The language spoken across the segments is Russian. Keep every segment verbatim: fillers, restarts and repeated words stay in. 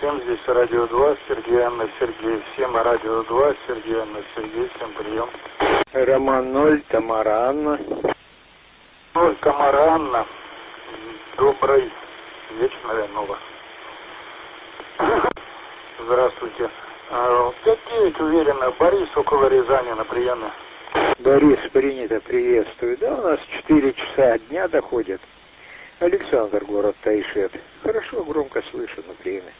Всем здесь Радио два, Сергей, Анна, Сергей. Всем Радио два, Сергей, Анна, Сергей. Всем прием. Роман ноль, Тамара Анна. ноль, Тамара Анна. Добрый вечер, наверное, у вас. Здравствуйте. пять девять уверенно. Борис около Рязани на приеме. Борис, принято, приветствую. Да, у нас четыре часа дня доходит. Александр, город Тайшет. Хорошо, громко слышу на приеме.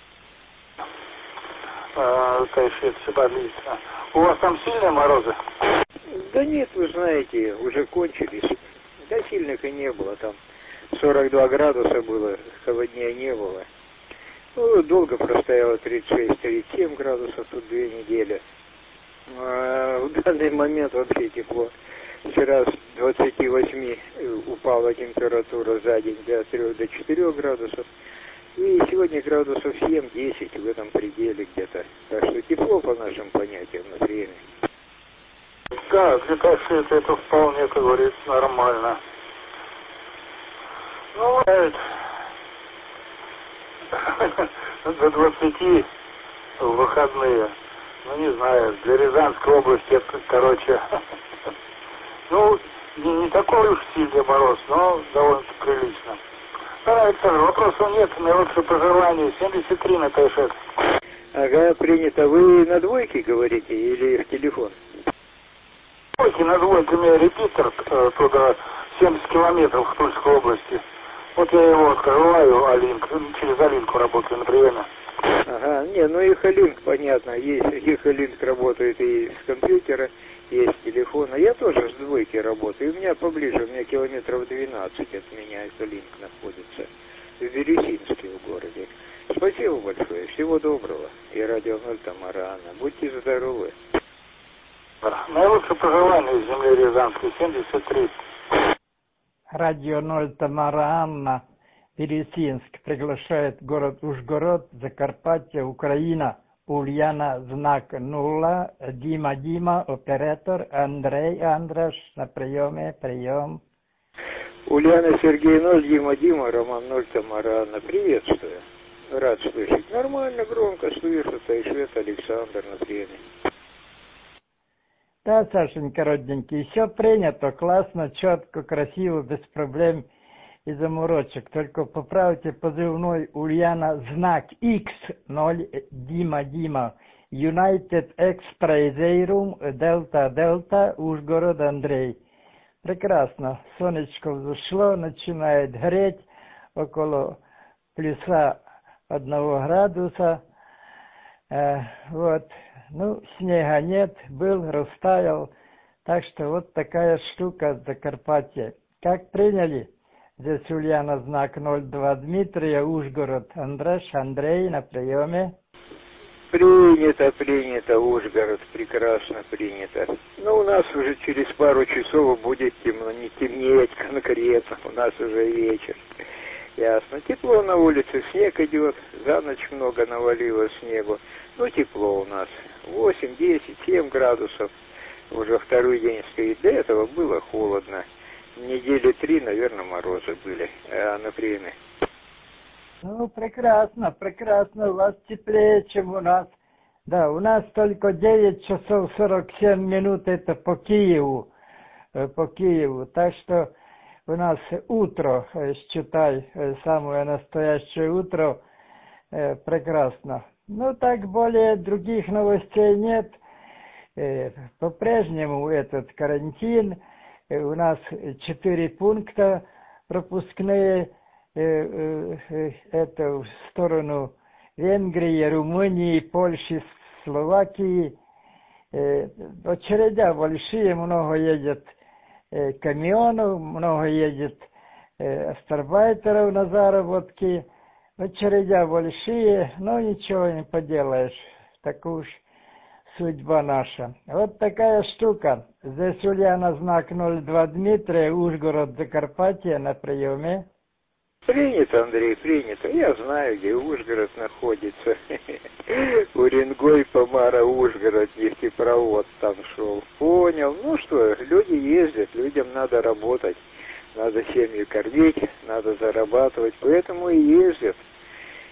А, Тайшет, все отлично. У вас там сильные морозы? Да нет, вы знаете, уже кончились. Да сильных и не было. Там сорок два градуса было, холоднее не было. Ну, долго простояло тридцать шесть тридцать семь градусов, тут две недели. А в данный момент вообще тепло. Вчера с двадцати восьми упала температура за день до трёх, до четырёх градусов. И сегодня градусов семь-десять в этом пределе где-то. Так что тепло по нашим понятиям на время. Да, для Тайшета это вполне, как говорится, нормально. Ну, до двадцати в выходные. Ну, не знаю, для Рязанской области это, короче, ну, не, не такой уж сильный мороз, но довольно прилично. Да, Александр, вопросов нет, наилучшее пожелание. семьдесят три на Тайшет. Ага, принято. Вы на двойке говорите или в телефон? Двойки, на двойке у меня репитер э, туда семьдесят километров в Тульской области. Вот я его открываю, Алинк, через Алинку работаю на приеме. Ага, не, ну и Халинк, понятно, есть, и Халинк работает и с компьютера, и с телефона. Я тоже с двойки работаю, у меня поближе, у меня километров двенадцать от меня Халинк находится, в Вересинске в городе. Спасибо большое, всего доброго. И Радио ноль, Тамара Анна. Будьте здоровы. Наилучшее пожелание из земли Рязанской, семьдесят три. Радио ноль, Тамара Анна. Пересинск приглашает город Ужгород, Закарпатье, Украина. Ульяна, знак нула, Дима, Дима, оператор, Андрей, Андраш, на приеме, прием. Ульяна, Сергей ноль, Дима, Дима, Роман ноль, Тамара Анна. Приветствую. Рад слышать. Нормально, громко слышу, Тайшет, Александр на приеме. Да, Сашенька, родненький, все принято, классно, четко, красиво, без проблем и заморочек. Только поправьте позывной Ульяна, знак икс ноль, Дима, Дима, United Expresseirum, Delta, Delta, Ужгород, Андрей. Прекрасно, солнечко взошло, начинает греть около плюса одного градуса. Э, вот, ну, снега нет, был, растаял. Так что вот такая штука в Закарпатье. Как приняли? Здесь Ульяна, знак ноль два, Дмитрия, Ужгород, Андраш, Андрей на приеме. Принято, принято, Ужгород, прекрасно принято. Но у нас уже через пару часов будет темно, не темнеть конкретно, у нас уже вечер. Ясно. Тепло на улице, снег идет, за ночь много навалило снегу. Ну, тепло у нас. восемь, десять, семь градусов. Уже второй день стоит. До этого было холодно. Недели три, наверное, морозы были а на приеме. Ну, прекрасно, прекрасно. У вас теплее, чем у нас. Да, у нас только девять часов сорок семь минут, это по Киеву. По Киеву. Так что у нас утро, считай, самое настоящее утро. Прекрасно. Ну, так более других новостей нет. По-прежнему этот карантин. У нас четыре пункта пропускные. Это в сторону Венгрии, Румынии, Польши, Словакии. Очередя большие, много едет камионов, много едет астарбайтеров на заработки. Очередя большие, но ничего не поделаешь. Так уж судьба наша. Вот такая штука. Здесь Ульяна, знак ноль два, Дмитрия, Ужгород, Закарпатье на приеме. Принято, Андрей, принято. Я знаю, где Ужгород находится. Уренгой, Помара, Ужгород, нефтепровод там шел. Понял. Ну что, люди ездят, людям надо работать. Надо семью кормить, надо зарабатывать. Поэтому и ездят.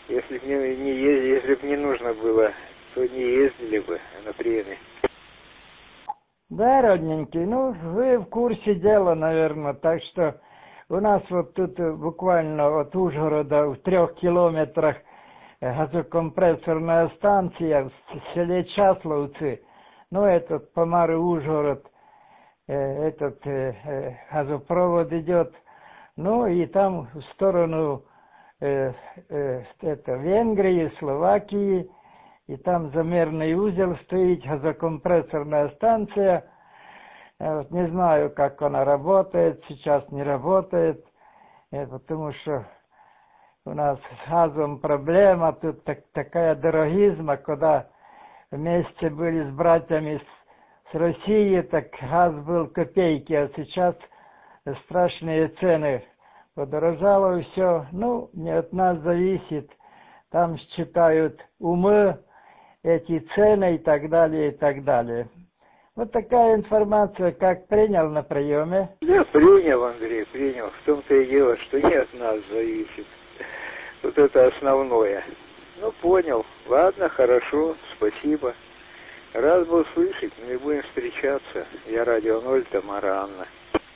Если бы не, не, ез- если б не нужно было, то не ездили бы на приемы. Да, родненький, ну, вы в курсе дела, наверное, так что у нас вот тут э, буквально от Ужгорода в трех километрах э, газокомпрессорная станция в с- селе Часловцы, ну, этот Помары Ужгород, э, этот э, э, газопровод идет, ну, и там в сторону э, э, это, Венгрии, Словакии, и там замерный узел стоит, газокомпрессорная станция. Э, вот не знаю, как она работает, сейчас не работает, э, потому что у нас с газом проблема, тут так, такая дорогизма, когда вместе были с братьями с, с России, так газ был копейки, а сейчас страшные цены. Подорожало все, ну, не от нас зависит, там считают умы, эти цены и так далее, и так далее. Вот такая информация, как принял на приеме. Я принял, Андрей, принял. В том-то и дело, что не от нас зависит. Вот это основное. Ну, понял. Ладно, хорошо, спасибо. Рад был слышать, мы будем встречаться. Я Радио Ноль, Тамара Анна.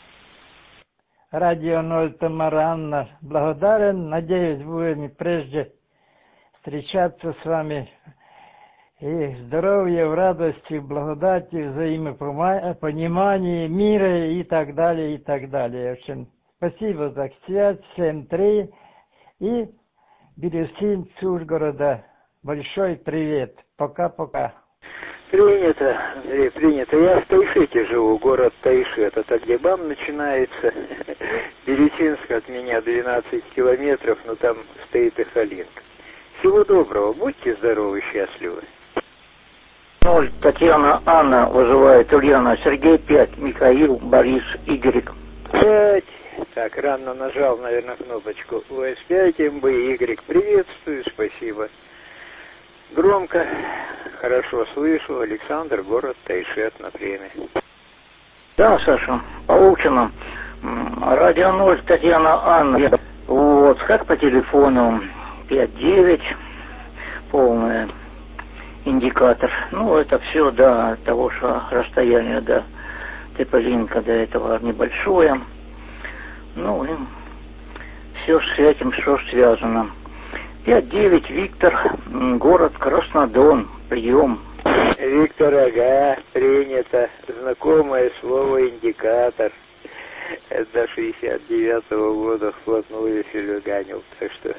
Радио Ноль, Тамара Анна, благодарен. Надеюсь, будем прежде встречаться с вами. И здоровья, в радости, в благодати, взаимопонимании, мира и так далее, и так далее. Очень спасибо за связь, семь три и Бирюсинц Ужгорода. Большой привет. Пока-пока. Принято, Андрей, принято. Я в Тайшете живу, город Тайшет. Это где БАМ начинается. Бирюсинск от меня двенадцать километров, но там стоит и Халинка. Всего доброго, будьте здоровы, счастливы. Ноль, Татьяна, Анна вызывает, Ульяна, Сергей, пять, Михаил, Борис, Игорь. Пять. Так, рано нажал, наверное, кнопочку. ОС пять, МБ, Y. Приветствую, спасибо. Громко, хорошо слышу. Александр, город Тайшет на приеме. Да, Саша, получено. Радио Ноль, Татьяна, Анна. Вот, как по телефону пять девять, полная. Индикатор. Ну, это все до того, что расстояние до Теполинка до этого небольшое. Ну, и все с этим, что связано. пять девять, Виктор, город Краснодон, прием. Виктор, ага, принято. Знакомое слово индикатор. Это до шестьдесят девятого года вплотную филиганил, так что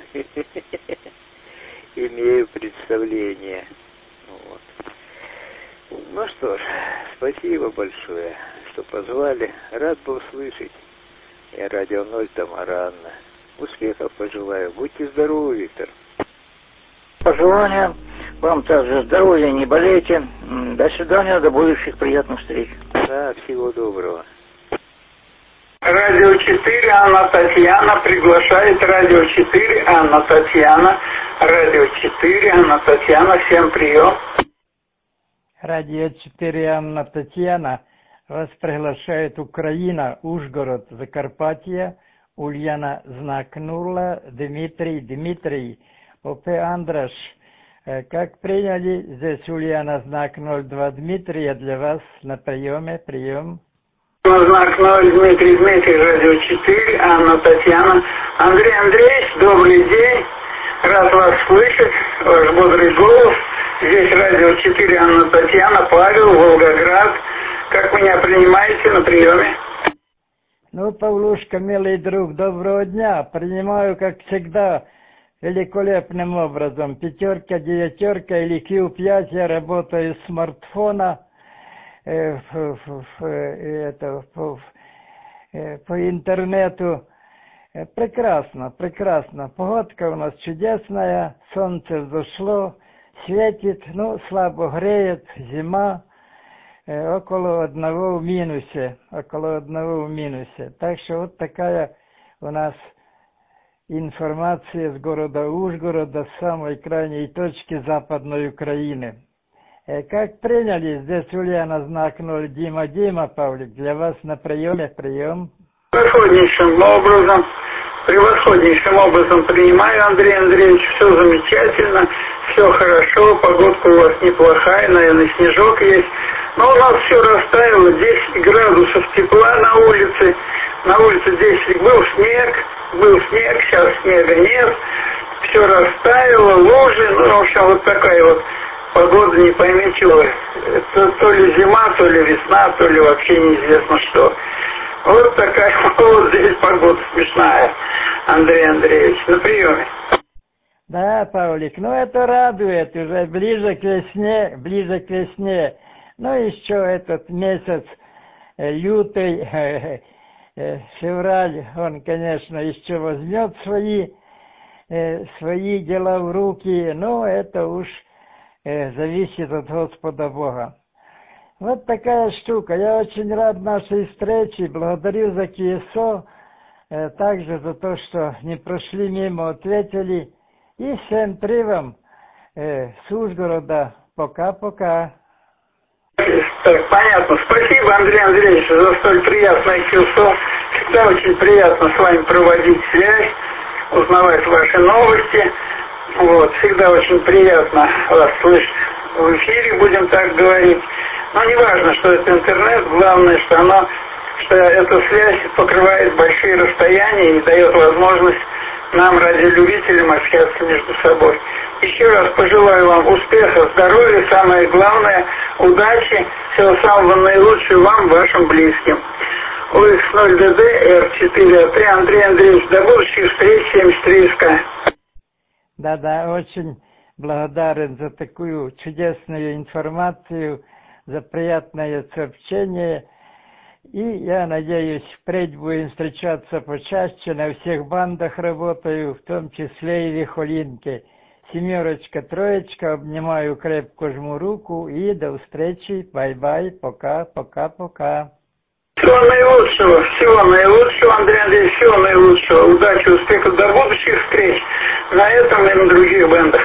имею представление. Вот. Ну что ж, спасибо большое, что позвали. Рад был слышать. Я Радио Ноль, Тамара Анна. Успехов пожелаю. Будьте здоровы, Виктор. Пожелания. Вам также здоровья, не болейте. До свидания, до будущих приятных встреч. Да, всего доброго. Радио четыре, Анна Татьяна приглашает. Радио четыре, Анна Татьяна. Радио четыре, Анна Татьяна. Всем прием. Радио четыре, Анна Татьяна. Вас приглашает Украина, Ужгород, Закарпатье, Ульяна знак нула, Дмитрий, Дмитрий, ОП Андраш. Как приняли, здесь Ульяна знак ноль два, Дмитрий, для вас на приеме, прием. Знак ноль, Дмитрий, Дмитрий, Радио четыре, Анна Татьяна. Андрей Андреевич, добрый день. Рад вас слышать, ваш бодрый голос. Здесь Радио четыре, Анна Татьяна, Павел, Волгоград. Как вы меня принимаете на приеме? Ну, Павлушка, милый друг, доброго дня. Принимаю, как всегда, великолепным образом. Пятерка, девятерка или кью пять. Я работаю с смартфона. Э, ф, ф, ф, это, ф, э, по интернету. Э, прекрасно, прекрасно. Погодка у нас чудесная. Солнце взошло, светит, ну, слабо греет, зима. Около одного в минусе, около одного в минусе. Так что вот такая у нас информация с города Ужгорода, с самой крайней точки Западной Украины. Как приняли, здесь Ульяна знак ноль, Дима, Дима, Павлик, для вас на приеме, прием. Проходнейшим образом превосходнейшим образом принимаю, Андрей Андреевич, все замечательно, все хорошо, погодка у вас неплохая, наверное, снежок есть. Но у нас все растаяло, десять градусов тепла на улице, на улице десять, был снег, был снег, сейчас снега нет, все растаяло, лужи, ну, в общем, вот такая вот погода, не пойми чего, это то ли зима, то ли весна, то ли вообще неизвестно что. Вот такая вот здесь погода смешная, Андрей Андреевич, на приеме. Да, Павлик, ну это радует, уже ближе к весне, ближе к весне. Ну еще этот месяц э, лютый, э, э, февраль, он, конечно, еще возьмет свои, э, свои дела в руки, но это уж э, зависит от Господа Бога. Вот такая штука. Я очень рад нашей встрече, благодарю за КСО, э, также за то, что не прошли мимо, ответили. И всем три вам э, с Ужгорода. Пока-пока. Так, понятно. Спасибо, Андрей Андреевич, за столь приятное КСО. Всегда очень приятно с вами проводить связь, узнавать ваши новости. Вот, всегда очень приятно вас слышать в эфире, будем так говорить. Но не важно, что это интернет, главное, что оно, что эта связь покрывает большие расстояния и дает возможность нам, радиолюбителям, общаться между собой. Еще раз пожелаю вам успеха, здоровья, самое главное, удачи, всего самого наилучшего вам, вашим близким. о икс ноль дэ дэ эр четыре а тэ, Андрей Андреевич, до будущих встреч, семьдесят три эс ка. Да-да, очень благодарен за такую чудесную информацию, за приятное сообщение. И я надеюсь, впредь будем встречаться почаще, на всех бандах работаю, в том числе и в Вихолинке. Семерочка, троечка, обнимаю, крепко жму руку и до встречи, бай-бай, пока, пока, пока. Всего наилучшего, всего наилучшего, Андрей Андреевич, всего наилучшего, удачи, успехов, до будущих встреч на этом и на других бандах.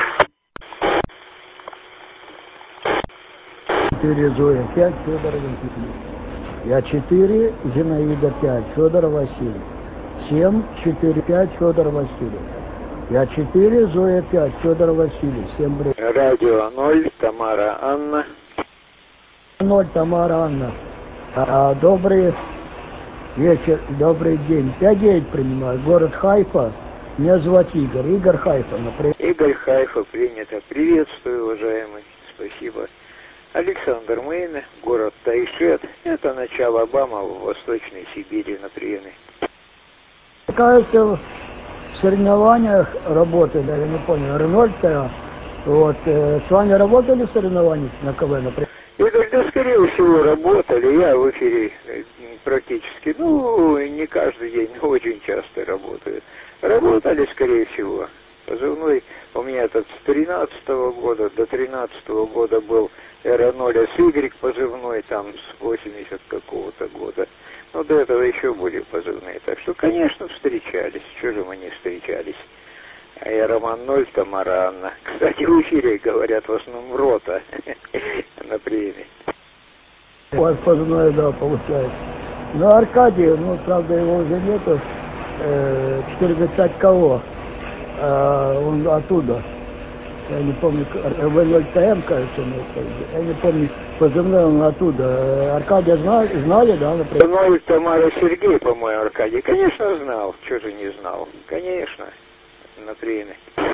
четыре Зоя пять, Федор Васильевич. Я четыре, Зинаида пять, Федор Васильевич. семь, четыре, пять, Федор Васильевич. Я четыре, Зоя пять, Федор Васильевич. Всем привет. Радио ноль, Тамара Анна. ноль, Тамара Анна. А, добрый вечер, добрый день. пять девять принимаю. Город Хайфа. Меня зовут Игорь. Игорь Хайфа, например. Игорь Хайфа, принято. Приветствую, уважаемый. Спасибо. Александр Мейна, город Тайшет. Это начало Обама в Восточной Сибири на приеме. Кажется, в соревнованиях работали, я не помню, Ренольд-то, вот, э, с вами работали в соревнованиях на КВ, например? Игорь, да, скорее всего, работали. Я в эфире практически, ну, не каждый день, но очень часто работаю. Работали, скорее всего. Позывной у меня этот с тринадцатого года, до тринадцатого года был эр ноль эс игрек позывной, там с восемьдесят какого-то года. Но до этого еще были позывные. Так что, конечно, встречались. Чего же мы не встречались? А я Роман ноль, Тамара Анна. Кстати, в эфире говорят в основном рота на приеме. У вас позывной, да, получается. Ну, Аркадий, ну, правда, его уже нету. Э, четыреста пять кого? Э, он оттуда. Я не помню, вэ ноль тэ эм, кажется, я не помню, позывной он оттуда. Аркадия знали, знали, да, например? Ну, Тамара Сергей, по-моему, Аркадий. Конечно, знал. Чего же не знал? Конечно. На приеме.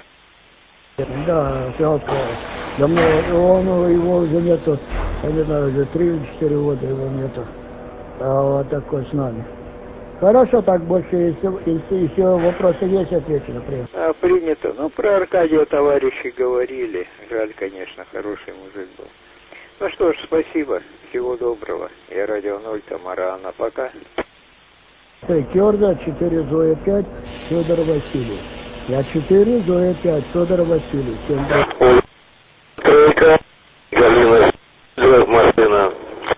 Да, жалко. Давно он, его уже нету, я не знаю, уже три или четыре года его нету. А вот такой с нами. Хорошо, так больше, если, если еще вопросы есть, отвечу, например. А, принято. Ну, про Аркадия товарищи говорили. Жаль, конечно, хороший мужик был. Ну что ж, спасибо. Всего доброго. Я Радио ноль, Тамара Анна. Пока. Керда, четыре Зоя пять, Федор Васильевич. Я четыре Зоя пять, Федор Васильевич. Всем привет. Тройка, Галина, Лев Мартына.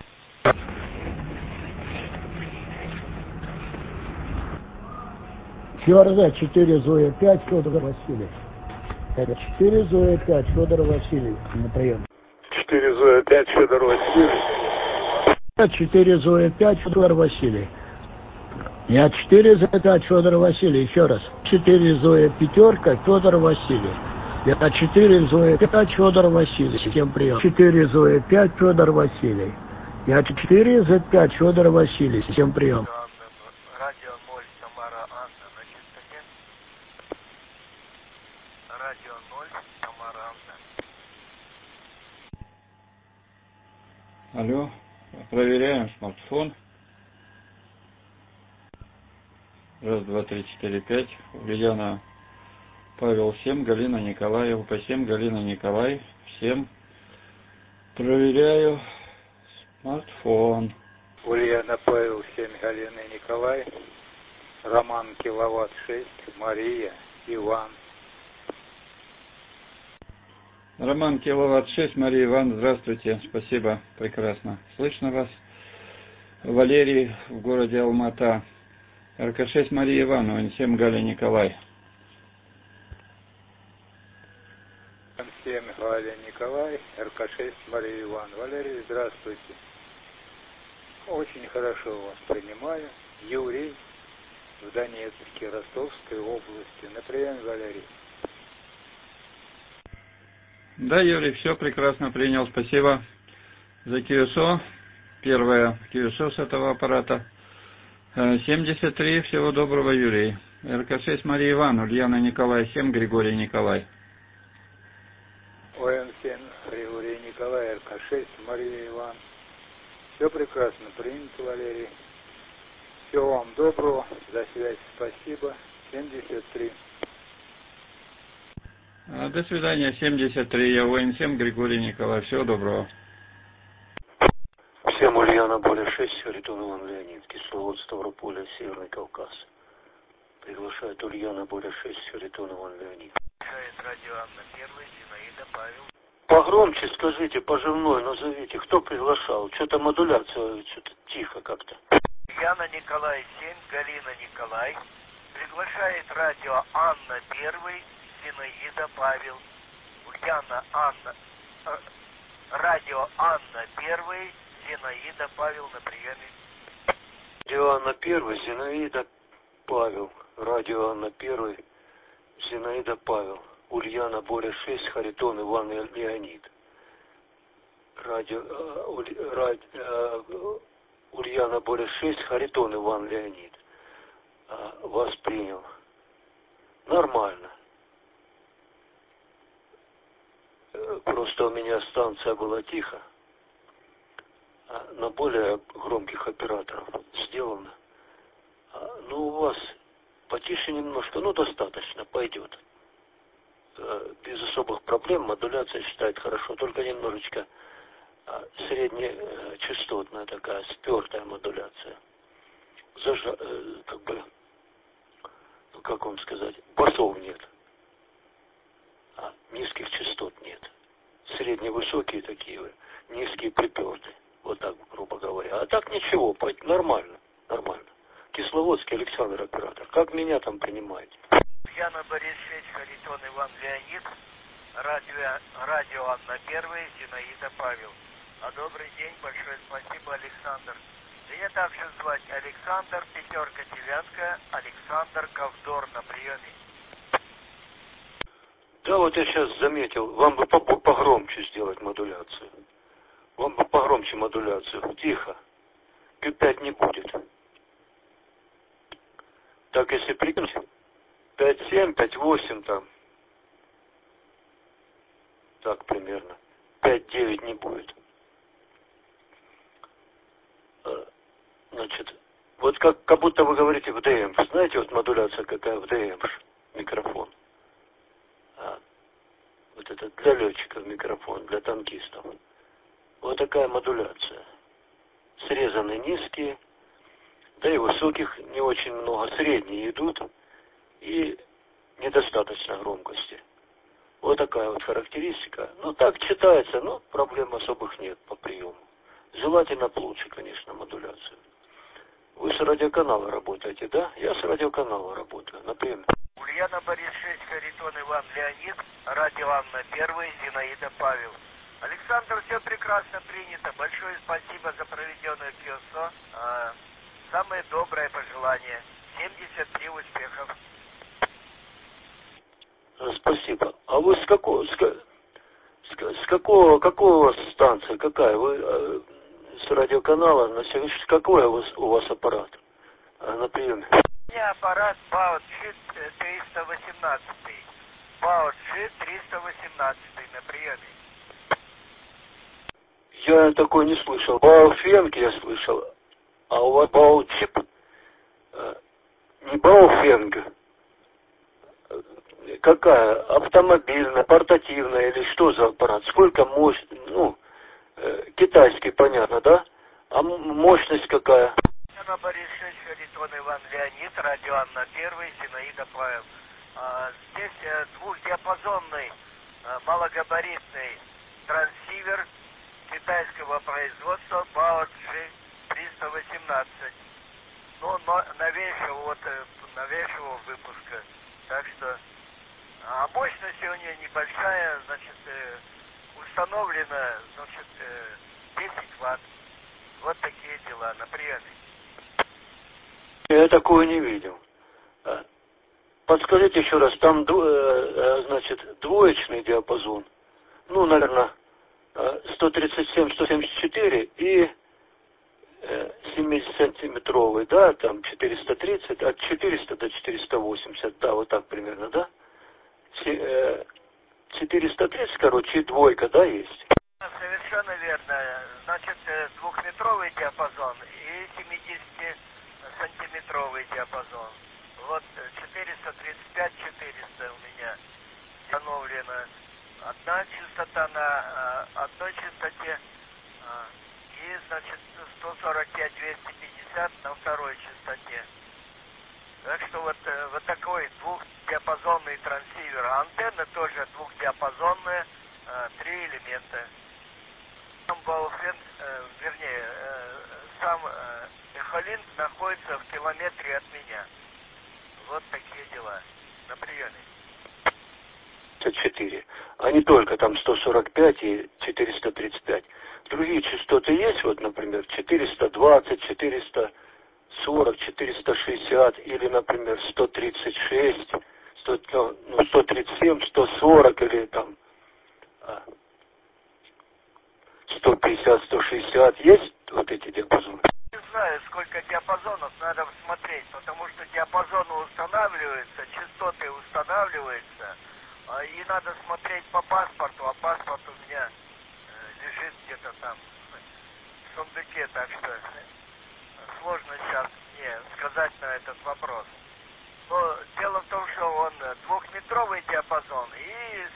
Керда, четыре Зоя пять, Федор Васильевич. Это четыре Зоя пять, Федор Васильевич. На прием. четыре Зоя пять, Федор Васильевич. четыре Зоя пять, Федор Васильевич. Я четыре за пять, Федор Василий, еще раз. четыре Зоя, пятерка, Федор Василий. Я четыре Зоя, пять, Федор Василий. Всем прием. четыре Зоя, пять, Федор Василий. Я четыре за пять, Федор Василий. Всем прием. Радио ноль, Тамара Анна на частоте. Радио ноль, Тамара Анна. Алло, проверяем смартфон. Раз, два, три, четыре, пять. Ульяна, Павел семь, Галина Николаева по семь, Галина Николай всем. Проверяю смартфон. Ульяна Павел семь, Галина Николай. Роман Киловатт шесть, Мария, Иван. Роман Киловатт шесть, Мария, Иван, здравствуйте, спасибо, прекрасно. Слышно вас? Валерий в городе Алмата. эр ка шесть, Мария Ивановна, эн семь, Галя Николай. эн семь, Галя Николай, эр ка шесть, Мария Иван. Валерий, здравствуйте. Очень хорошо вас принимаю. Юрий в Донецке, Ростовской области. На прием, Валерий. Да, Юрий, все прекрасно принял, спасибо за кью эс о. Первое кью эс о с этого аппарата. семьдесят три, всего доброго, Юрий. эр ка шесть, Мария Иван, Ульяна Николай семь, Григорий Николай. о эм семь, Григорий Николай, эр ка шесть, Мария Иван. Все прекрасно принято, Валерий. Всего вам доброго, за связь спасибо. семьдесят три. До свидания, семьдесят три, я о эн семь, Григорий Николай, всего доброго. Всем Ульяна, Боля шесть, Харитон Иван Леонид, Кисловод, Ставрополя, Северный Кавказ. Приглашает Ульяна, Боля шесть, Харитон Иван Леонид. Радио Анна первый, Зинаида Павел. Погромче скажите, поживной назовите, кто приглашал? Что-то модуляция, что-то тихо как-то. Ульяна Николай семь, Галина Николай. Приглашает радио Анна первый, Зинаида Павел. Ульяна Анна. Э, радио Анна первый, Зинаида Павел на приеме. Радио Анна первый, Зинаида Павел. Радио Анна первый, Зинаида Павел. Ульяна Боря шесть, Харитон Иван Леонид. Радио э, Уль, ради, э, Ульяна Боря шесть, Харитон Иван Леонид. Э, вас принял. Нормально. Э, просто у меня станция была тихо. А на более громких операторов сделано. А, ну, у вас потише немножко, ну, достаточно, пойдет. Без особых проблем, модуляция считает хорошо, только немножечко среднечастотная такая, спертая модуляция. Зажа, как бы, ну как вам сказать, басов нет, а низких частот нет. Средневысокие такие, низкие припертые, вот так, грубо говоря. А так ничего, нормально, нормально. Кисловодский Александр, оператор, как меня там принимаете? Яна Борис шесть, Харитон Иван Леонид, радио, радио Анна первый, Зинаида Павел. А добрый день, большое спасибо, Александр. Меня также звать Александр, пятерка, девятка, Александр Ковдор на приеме. Да, вот я сейчас заметил, вам бы погромче сделать модуляцию. Вам бы погромче модуляцию, тихо. кью пять не будет. Так, если прикинуть, пять семь, пять восемь там. Так примерно. пять девять не будет. Значит, вот как, как будто вы говорите в ДМ. Знаете, вот модуляция какая в ДМ? Микрофон. А, вот это для летчиков микрофон, для танкистов. Вот такая модуляция. Срезаны низкие, да и высоких не очень много. Средние идут. И недостаточно громкости. Вот такая вот характеристика. Ну, так читается, но проблем особых нет по приему. Желательно лучше, конечно, модуляцию. Вы с радиоканала работаете, да? Я с радиоканала работаю, например. Ульяна Борис шесть, Харитон Иван Леонид, радио Анна первый, Зинаида Павел. Александр, все прекрасно принято. Большое спасибо за проведенную кью эс о. Самое доброе пожелание. семьдесят три успехов. Спасибо. А вы с какого, с, с, с какого, какого у вас станция, какая? Вы э, с радиоканала, на сегодня, какой у вас, у вас аппарат э, на приеме? У меня аппарат БАО Джи триста восемнадцать. БАО Джи триста восемнадцать на приеме. Я такой не слышал. БАО Фенг я слышал, а у вас БАО Чип. Э, не БАО Фенг. Какая? Автомобильная, портативная или что за аппарат? Сколько мощность? Ну, э, китайский, понятно, да? А мощность какая? Анна Борис шесть, Харитон Иван Леонид, радио Анна первый, Зинаида Павел. А, здесь э, двухдиапазонный, э, малогабаритный трансивер китайского производства БАО Джи триста восемнадцать. Ну, но новейшего, вот, э, новейшего выпуска. Так что... А мощность у нее небольшая, значит, э, установлена, значит, э, десять ватт. Вот такие дела на приеме. Я такого не видел. Подскажите еще раз, там, значит, двоечный диапазон. Ну, наверное, сто тридцать семь сто семьдесят четыре и семидесятисантиметровый, да, там четыреста тридцать, от четырёхсот до четырёхсот восьмидесяти, да, вот так примерно, да? четыреста тридцать, короче, и двойка, да, есть? Совершенно верно. Значит, двухметровый диапазон и семидесятисантиметровый диапазон. Вот четыреста тридцать пять четыреста у меня установлена. Одна частота на одной частоте и, значит, сто сорок пять двести пятьдесят на второй частоте. Так что вот, вот такой двухдиапазонный трансивер. А антенна тоже двухдиапазонная, три элемента. Сам Бауфен, э, вернее, э, сам э, Эхолинк находится в километре от меня. Вот такие дела на приеме. четыре. А не только там сто сорок пять и четыреста тридцать пять. Другие частоты есть, вот, например, четыреста двадцать, четыреста сорок, четыреста шестьдесят или, например, сто тридцать шесть, сто, ну, сто тридцать семь, сто сорок или там сто пятьдесят, сто шестьдесят. Есть вот эти диапазоны? Не знаю, сколько диапазонов, надо смотреть, потому что диапазоны устанавливаются, частоты устанавливаются, и надо смотреть по паспорту, а паспорт у меня лежит где-то там в сундуке, так что сложно сейчас мне сказать на этот вопрос. Но дело в том, что он двухметровый диапазон и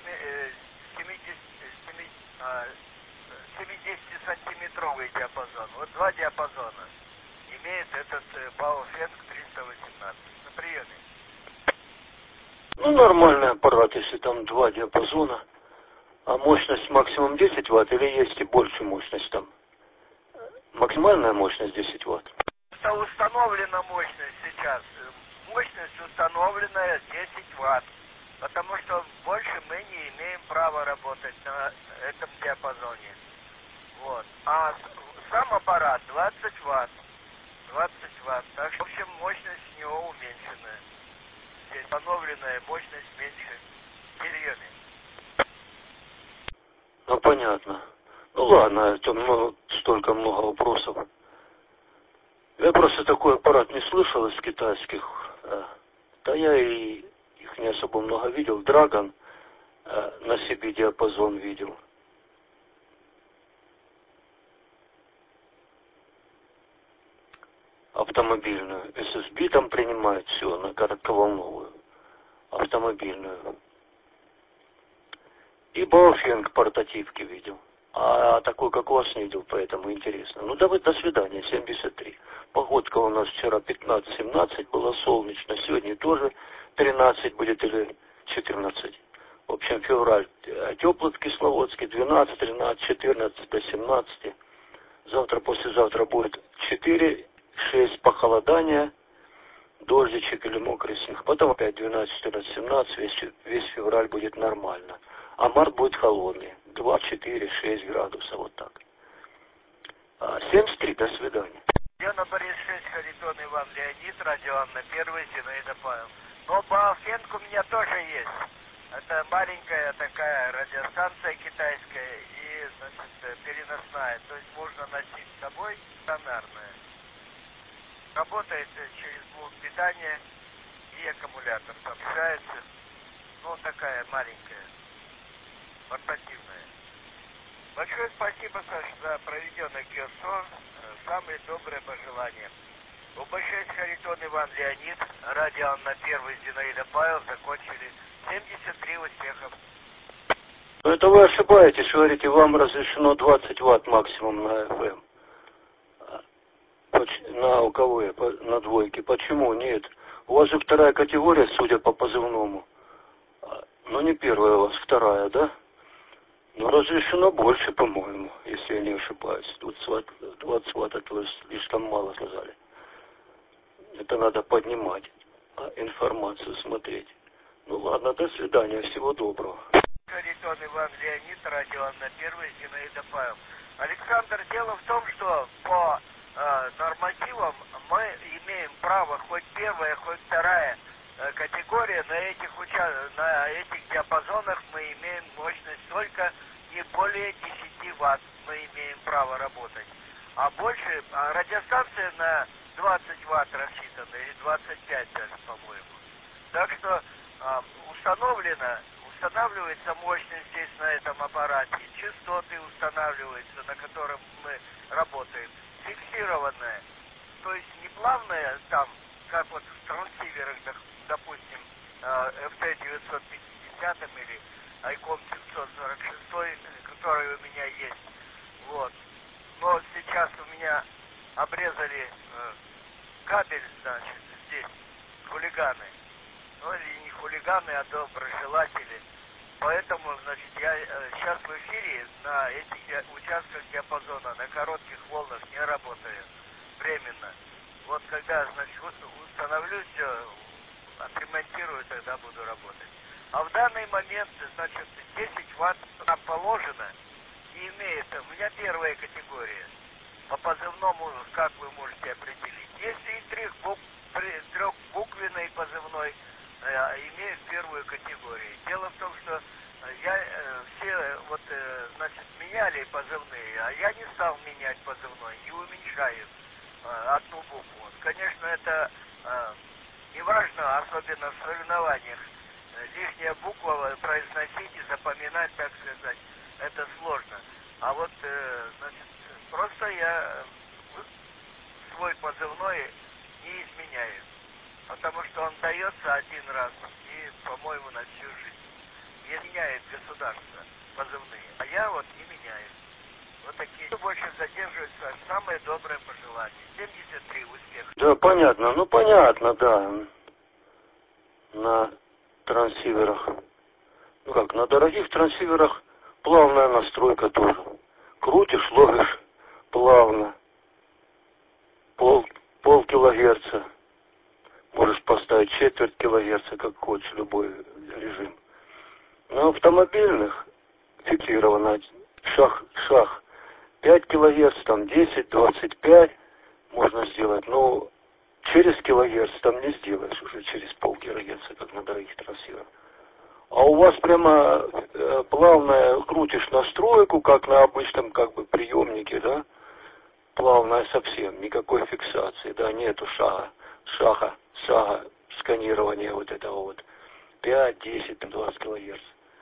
семидесятисантиметровый диапазон. Вот два диапазона имеет этот БАО Фенг триста восемнадцать на приеме. Ну, нормальный аппарат, если там два диапазона. А мощность максимум десять ватт или есть и больше мощность там? Максимальная мощность десять ватт. Это установлена мощность сейчас. Мощность установлена десять ватт. Потому что больше мы не имеем права работать на этом диапазоне. Вот. А сам аппарат двадцать ватт. двадцать ватт. Так что, в общем, мощность у него уменьшенная. Здесь установленная мощность меньше деревьями. Ну, понятно. Ну, ладно, это много, столько много вопросов. Я просто такой аппарат не слышал из китайских. Да я и их не особо много видел. Драгон на себе диапазон видел. Автомобильную. эс эс би там принимает все на коротковолновую. Автомобильную. И Бауфенг портативки видел. А такой, как у вас, не видел, поэтому интересно. Ну, давай, до свидания, семьдесят три. Погодка у нас вчера пятнадцать-семнадцать было солнечно, сегодня тоже тринадцать будет или четырнадцать. В общем, февраль теплый в Кисловодске, двенадцать, тринадцать, четырнадцать до семнадцати. Завтра, послезавтра будет четыре-шесть похолодания, дождичек или мокрый снег. Потом опять двенадцать, четырнадцать, семнадцать, весь, весь февраль будет нормально. А март будет холодный. два, четыре, шесть градусов, вот так. семьдесят три, до свидания. Лена Борис шесть, Харитон Иван Леонид, радио Анна первый, Зинаида Павел. Но Баофенг у меня тоже есть. Это маленькая такая радиостанция китайская и, значит, переносная. То есть можно носить с собой, стационарная. Работает через блок питания и аккумулятор. Общается. Ну, такая маленькая. Портативная. Большое спасибо, Саша, за проведенный КИОСО. Самые добрые пожелания. УБ шесть, Харитон Иван Леонид, радио Анна первый, Зинаида Павел, закончили. семьдесят три успехов. Это вы ошибаетесь, говорите, вам разрешено двадцать ватт максимум на эф эм. На у кого я? На двойке. Почему? Нет. У вас же вторая категория, судя по позывному. Ну, не первая у вас, вторая, да? Ну, разрешено больше, по-моему, если я не ошибаюсь. двадцать ватт, двадцать ватт, это вы слишком мало сказали. Это надо поднимать, а информацию смотреть. Ну ладно, до свидания, всего доброго. Харитон Иван Леонид, радио Анна первый, Зинаида Павел. Александр, дело в том, что по э, нормативам мы имеем право, хоть первая, хоть вторая э, категория, на этих, уча... на этих диапазонах мы имеем мощность только не более десяти ватт мы имеем право работать. А больше, а радиостанция на двадцать ватт рассчитана, или двадцать пять даже, по-моему. Так что э, установлено, устанавливается мощность здесь на этом аппарате, частоты устанавливаются, на котором мы работаем, фиксированная, то есть не плавная там, как вот в трансиверах, допустим, эф тэ девятьсот пятьдесят или айком семьсот сорок шесть, который у меня есть, вот. Но сейчас у меня обрезали э, кабель, значит, здесь, хулиганы. Ну, или не хулиганы, а доброжелатели. Поэтому, значит, я э, сейчас в эфире на этих участках диапазона, на коротких волнах не работаю. Временно. Вот когда, значит, установлю все, отремонтирую, тогда буду работать. А в данный момент, значит, десять ватт нам положено. И имеет, у меня первая категория. По позывному, как вы можете определить. Если и трехбук, трехбуквенный позывной э, имеет первую категорию. Дело в том, что я э, все вот, э, значит, меняли позывные, а я не стал менять позывной и уменьшаю э, одну букву. Конечно, это э, не важно, особенно в соревнованиях. Лишняя буква произносить и запоминать, так сказать, это сложно. А вот, э, значит, просто я свой позывной не изменяю. Потому что он дается один раз и, по-моему, на всю жизнь. Не меняет государство позывные. А я вот не меняю. Вот такие. Больше задерживаются. Самое доброе пожелание. семьдесят три успеха. Да, понятно. Ну, понятно, да. На трансиверах. Ну как, на дорогих трансиверах плавная настройка тоже. Крутишь, ловишь плавно. Пол, пол килогерца. Можешь поставить четверть килогерца, как хочешь, любой режим. На автомобильных фиксировано шаг, шаг пять килогерц, там десять, двадцать пять можно сделать. Но через килогерц там не сделаешь уже через полкилогерца, как на дорогих трансиверах. А у вас прямо э, плавно крутишь настройку, как на обычном как бы приемнике, да? Плавная совсем, никакой фиксации, да, нету шага, шага, шага, сканирования вот этого вот пять, десять, двадцать килогерц.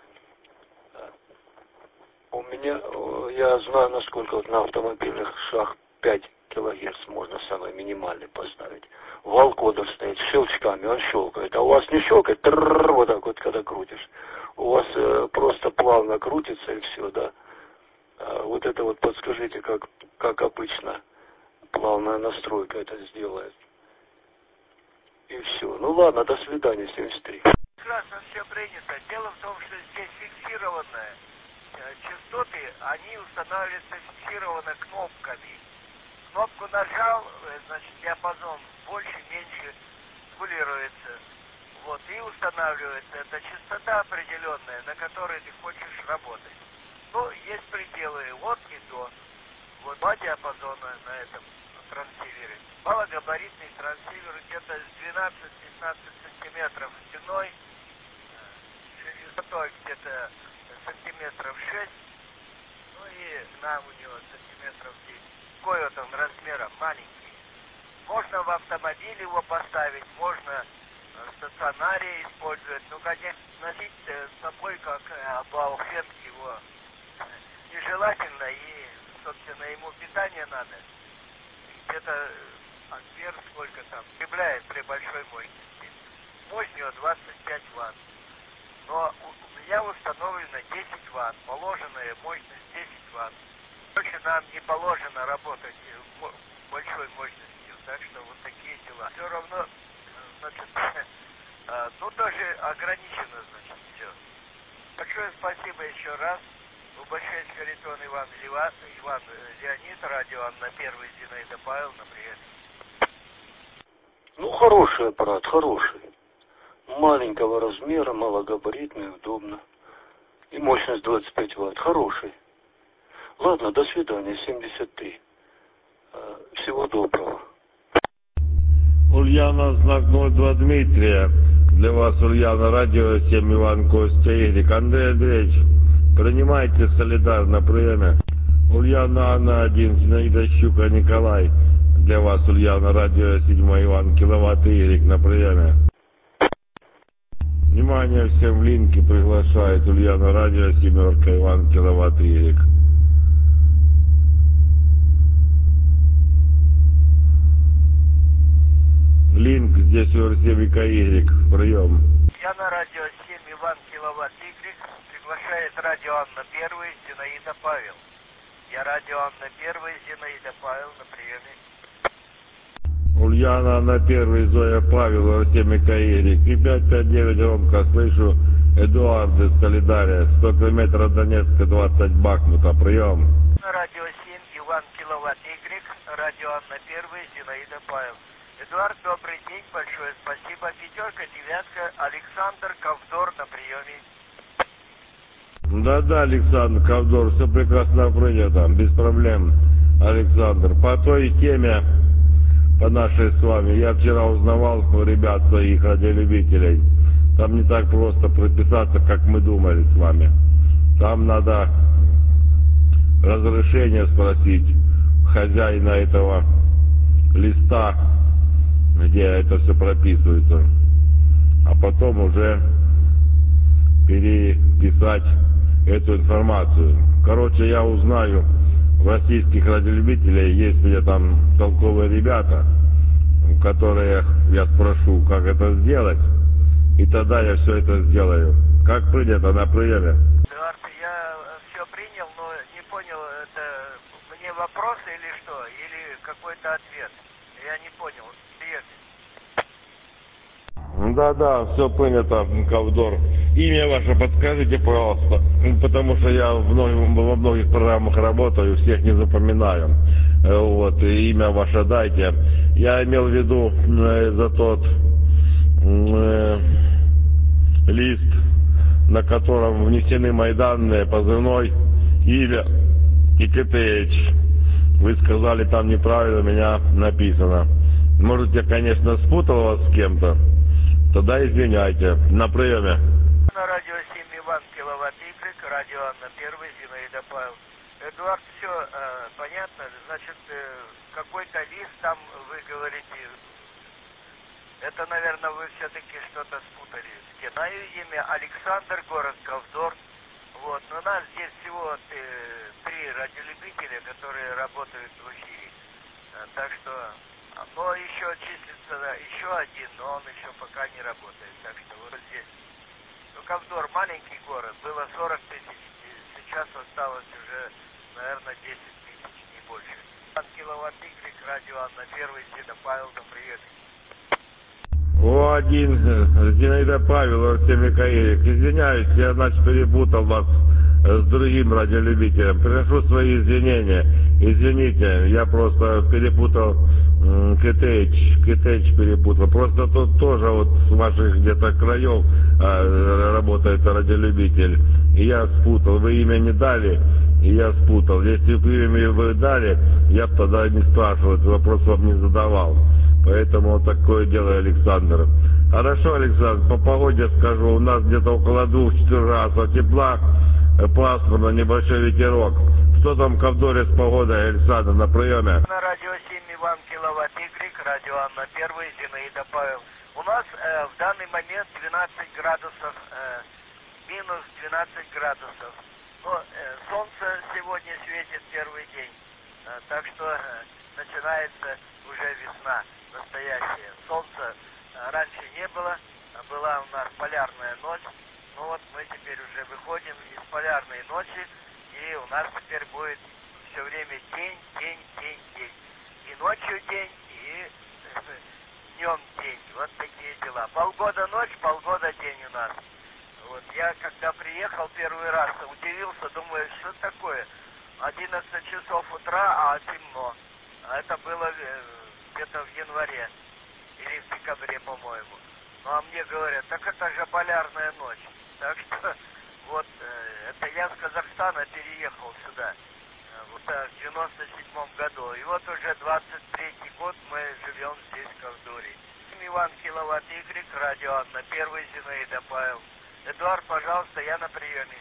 У меня, я знаю, насколько вот на автомобильных шаг пять килогерц можно самый минимальный поставить. Вал-кодер стоит щелчками, он щелкает. А у вас не щелкает, трррр, вот так вот, когда крутишь. У вас э, просто плавно крутится и все, да. А вот это вот подскажите, как, как обычно плавная настройка это сделает. И все. Ну ладно, до свидания, семьдесят три. Прекрасно все принято. Дело в том, что здесь фиксированное. Частоты, они устанавливаются фиксированно кнопками. Кнопку нажал, значит, диапазон больше, меньше регулируется. Вот, и устанавливается. Это частота определенная, на которой ты хочешь работать. Ну, есть пределы от и до. Вот два диапазона на этом трансивере. Малогабаритный трансивер где-то двенадцать-пятнадцать сантиметров длиной, шириной где-то сантиметров шесть, ну и нам у него сантиметров десять. Какой вот он размером, маленький. Можно в автомобиль его поставить, можно в стационаре использовать. Ну, конечно, носить с собой как бауфенг его нежелательно, и, собственно, ему питание надо. Где-то ампер сколько там, потребляет при большой мощности. Мощь у него двадцать пять ватт. Но у меня установлено десять ватт, положенная мощность десять ватт. Больше нам не положено работать большой мощностью, так что вот такие дела. Все равно, значит, ну тоже ограничено, значит, все. Большое спасибо еще раз. Лубашевич Харитон Иван, Иван, Иван Леонид, радио Анна Первый, Зинаида Павловна, привет. Ну, хороший аппарат, хороший. Маленького размера, малогабаритный, удобно. И мощность двадцать пять ватт, хороший. Ладно, до свидания, семьдесят три. Всего доброго. Ульяна, знак ноль два Дмитрия. Для вас, Ульяна, радио семь Иван Костя Игорь. Андрей Андреевич, принимайте солидарно время. Ульяна Анна один, Зинаида Щука Николай. Для вас, Ульяна, радио семь Иван Киловатт Игорь на приеме. Внимание всем в линке приглашает Ульяна, радио семерка Иван Киловатт Игорь. Линк здесь у Арсемика Y. Прием. Я на радио семь Иван Киловатт Y. Приглашает радио Анна Первый, Зинаида Павел. Я радио Анна Первый, Зинаида Павел на приеме. Ульяна на Первый, Зоя Павел, Арсемика Y. И пять пять девять громко слышу. Эдуард из Солидария. сто километров от Донецка, двадцать Бахмута. Прием. На радио семь Иван Киловатт Y. Радио Анна Первый, Зинаида Павел. Эдуард, добрый день, большое спасибо. Пятерка, девятка, Александр Ковдор на приеме. Да-да, Александр Ковдор, все прекрасно принято, без проблем, Александр. По той теме, по нашей с вами, я вчера узнавал у ребят своих радиолюбителей. Там не так просто прописаться, как мы думали с вами. Там надо разрешение спросить хозяина этого листа, где это все прописывается, а потом уже переписать эту информацию. Короче, я узнаю в российских радиолюбителей, есть у меня там толковые ребята, которые я спрошу, как это сделать, и тогда я все это сделаю. Как принято на приеме? Эдуард, я все принял, но не понял, это мне вопрос или что, или какой-то ответ? Я не понял. Да-да, все принято, Ковдор. Имя ваше подскажите, пожалуйста, потому что я в многих, во многих программах работаю, всех не запоминаю. Вот, и имя ваше дайте. Я имел в виду э, за тот э, лист, на котором внесены мои данные, позывной, имя и КТХ. Вы сказали, там неправильно у меня написано. Может, я, конечно, спутал вас с кем-то. Тогда извиняйте. На приеме. На радио семь Иван Киловатт Y, радио Анна Первый, Зинаида Павел. Эдуард, все э, понятно. Значит, э, какой-то лист там, вы говорите, это, наверное, вы все-таки что-то спутали. Знаю имя Александр, город Ковдор. Вот, но нас здесь всего э, три радиолюбителя, которые работают в эфире. Э, так что... Но еще числится еще один, но он еще пока не работает. Так что вот здесь. Ну, Ковдор маленький город, было сорок тысяч, сейчас осталось уже, наверное, десять тысяч, не больше. От Киловатт Y, радио Анна Первый, Зинаида Павел, привет. О, один, Зинаида Павел, Арсемик Игорь. Извиняюсь, я, значит, перепутал вас с другим радиолюбителем. Приношу свои извинения. Извините, я просто перепутал КТХ, КТХ перепутал. Просто тут тоже вот с ваших где-то краев а, работает радиолюбитель. И я спутал. Вы имя не дали. и я спутал. Если бы вы дали, я бы тогда не спрашивал, этот вопрос вам не задавал. Поэтому вот такое дело, Александр. Хорошо, Александр, по погоде скажу, у нас где-то около двух-четырех градусов тепла, пасмурно, небольшой ветерок. Что там в Ковдоре с погодой, Александр, на приеме? На радио семь Иван Киловатт Игрек, радио Анна Первый, Зинаида Павел. У нас э, в данный момент двенадцать градусов, э, минус двенадцать градусов. Но э, солнце сегодня светит первый день, э, так что э, начинается уже весна настоящая. Солнца э, раньше не было, была у нас полярная ночь, но вот мы теперь уже выходим из полярной ночи, и у нас теперь будет все время день, день, день, день. И ночью день, и э, днем день. Вот такие дела. Полгода ночь, полгода день у нас. Вот я когда приехал первый раз, удивился, думаю, что такое? одиннадцать часов утра, а темно. А это было где-то в январе или в декабре, по-моему. Ну а мне говорят, так это же полярная ночь. Так что вот это я с Казахстана переехал сюда вот в девяносто седьмом году. И вот уже двадцать третий год мы живем здесь, в Ковдоре. Иван Киловатт Игрек, радио Анна Первый, Зинаида Павел. Эдуард, пожалуйста, я на приеме.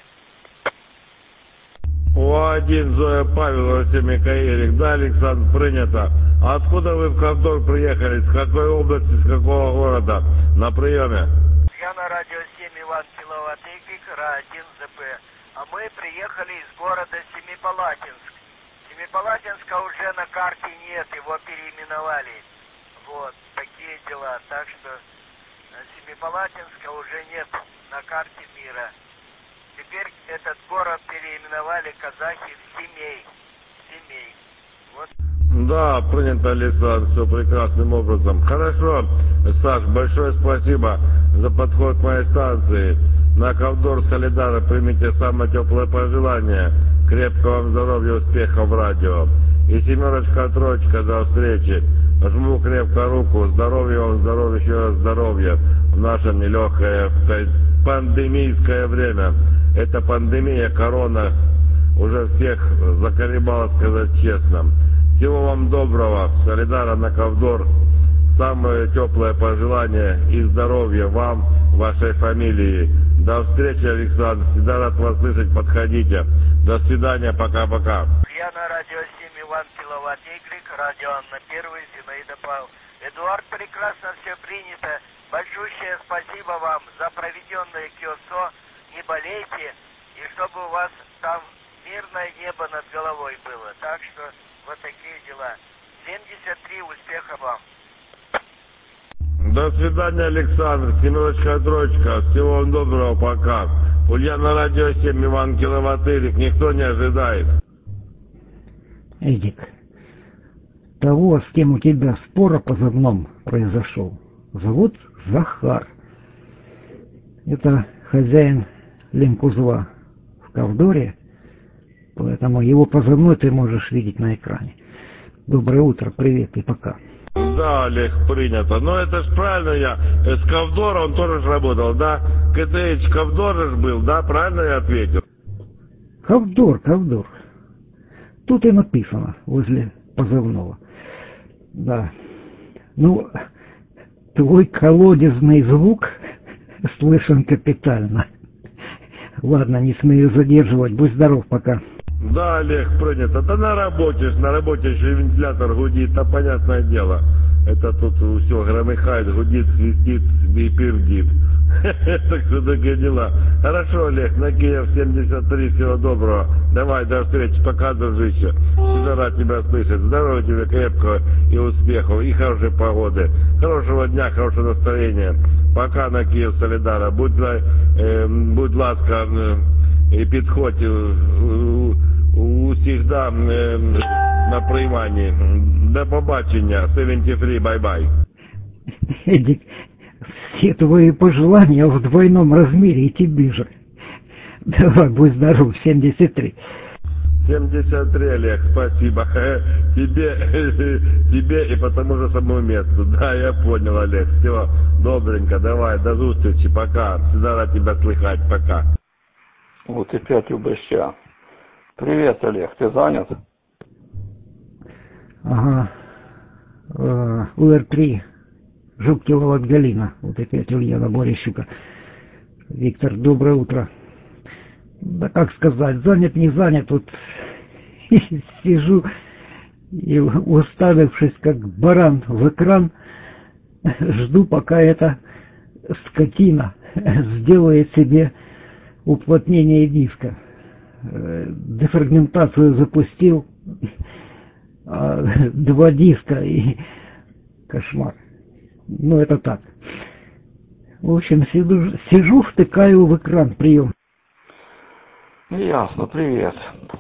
О один Зоя Павел, Василий Микаэлик. Да, Александр, принято. А откуда вы в Ковдор приехали? С какой области, с какого города? На приеме. Я на радио семь Иван Киловатт Игрек, Ра один ЗП. А мы приехали из города Семипалатинск. Семипалатинска уже на карте нет, его переименовали. Вот, такие дела. Так что Семипалатинска уже нет на карте мира. Теперь этот город переименовали казахи в Семей. Семей. Вот. Да, принято, Александр, все прекрасным образом. Хорошо, Саш, большое спасибо за подход к моей станции. На Ковдор Солидара примите самое теплое пожелание. Крепкого вам здоровья, успехов в радио. И семерочка, троечка, до встречи. Жму крепко руку. Здоровья вам, здоровья, еще раз здоровья в наше нелегкое пандемийское время. Эта пандемия, корона, уже всех заколебала, сказать честно. Всего вам доброго, Солидара на Ковдор. Самое теплое пожелание и здоровья вам, вашей фамилии. До встречи, Александр. Всегда рад вас слышать. Подходите. До свидания. Пока-пока. Я на радио семь Иван Киловатт Игрек, радио Анна Первый, Зинаида Павел. Эдуард, прекрасно все принято. Большущее спасибо вам за проведенное КИОСО. Не болейте. И чтобы у вас там мирное небо над головой было. Так что вот такие дела. семьдесят три, успехов вам. До свидания, Александр. Семерочка, троечка. Всего вам доброго, пока. Ульяна, радио семь, Иван Киловатт Игрек. Никто не ожидает. Эдик, того, с кем у тебя спор о позывном произошел, зовут Захар. Это хозяин Ленкузла в Ковдоре, поэтому его позывной ты можешь видеть на экране. Доброе утро, привет и пока. Да, Олег, принято. Но это ж правильно я. С Ковдора он тоже ж работал, да? КТХ Ковдор же был, да? Правильно я ответил? Ковдор, Ковдор. Тут и написано возле позывного. Да. Ну, твой колодезный звук слышен капитально. Ладно, не смею задерживать. Будь здоров, пока. Да, Олег, принято. Да на работе, на работе еще вентилятор гудит, там понятное дело. Это тут все громыхает, гудит, свистит и пердит. Так что такие дела. Хорошо, Олег, на Киев семьдесят три, всего доброго. Давай, до встречи, пока, дружище. Всегда рад тебя слышать. Здоровья тебе крепкого и успехов, и хорошей погоды. Хорошего дня, хорошего настроения. Пока, на Киев Солидара. Будь, э, будь ласка, э, і підходь усігда е, на прийманні. До побачення. семьдесят три, бай-бай. Эдик, все твои пожелания в двойном размере и тебе же. Давай, будь здоров, семьдесят три. семьдесят три, Олег, спасибо. Тебе, тебе и по тому же самому месту. Да, я понял, Олег. Все, добренько, давай, до встречи, пока. Всегда рад тебя слыхать, пока. Вот и пять УБС. Привет, Олег, ты занят? Ага. У Р три. Жук-Киловат Галина. Вот опять Ульяна Борищука. Виктор, доброе утро. Да как сказать, занят, не занят. Вот сижу и, уставившись как баран в экран, жду, пока эта скотина сделает себе уплотнение диска. Дефрагментацию запустил, а два диска и кошмар. Ну, это так. В общем, сижу, сижу, втыкаю в экран прием. Ясно, привет.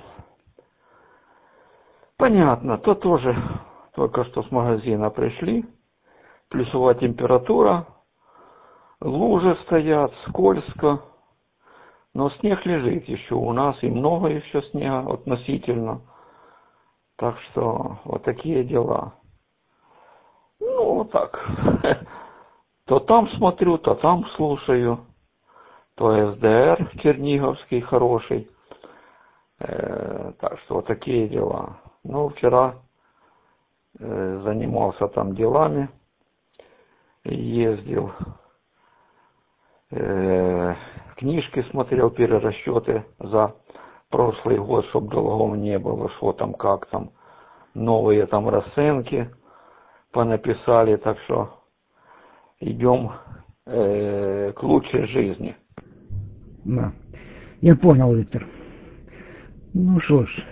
Понятно, то тоже только что с магазина пришли. Плюсовая температура, лужи стоят, скользко. Но снег лежит еще у нас, и много еще снега относительно. Так что вот такие дела. Ну, вот так. То там смотрю, то там слушаю. То С Д Р черниговский хороший. Э, так что вот такие дела. Ну, вчера э, занимался там делами. Ездил. Э, книжки смотрел, перерасчеты за прошлый год, чтобы долгов не было, что там, как там. Новые там расценки понаписали, так что идем э, к лучшей жизни. Да. Я понял, Виктор. Ну что ж.